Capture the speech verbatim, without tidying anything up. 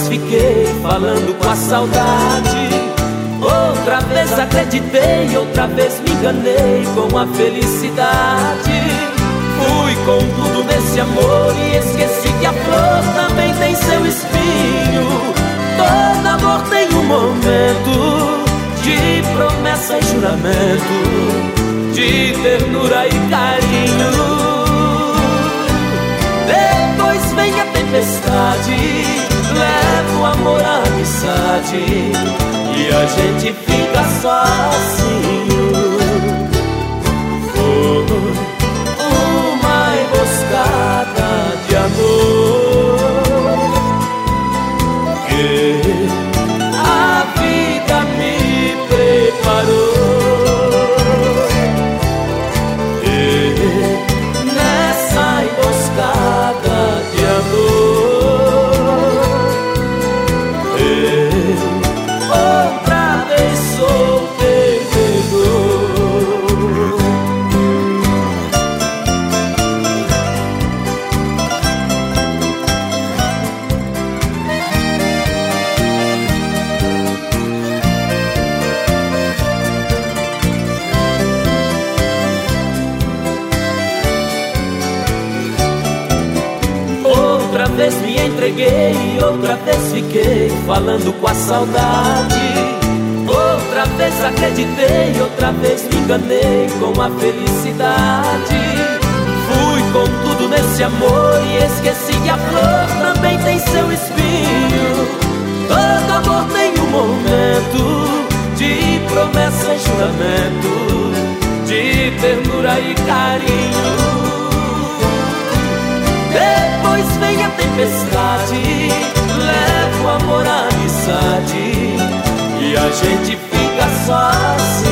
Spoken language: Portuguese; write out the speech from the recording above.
fiquei falando com a saudade. Outra vez acreditei, outra vez me enganei com a felicidade. Fui com tudo nesse amor e esqueci que a flor também tem seu espinho. Todo amor tem um momento de promessa e juramento, de ternura e carinho. Depois vem a tempestade, leva o amor à amizade e a gente fica sozinho. Foi uma emboscada de amor que a vida me preparou. E nessa emboscada de amor eu outra vez sou perdedor. Outra vez me entreguei, outra vez fiquei falando com a saudade. Outra vez acreditei, outra vez me enganei com a felicidade. Fui com tudo nesse amor e esqueci que a flor também tem seu espinho. Todo amor tem um momento de promessa e juramento, de ternura e carinho. Depois vem a tempestade, leva o amor à amizade e a gente fica sozinho.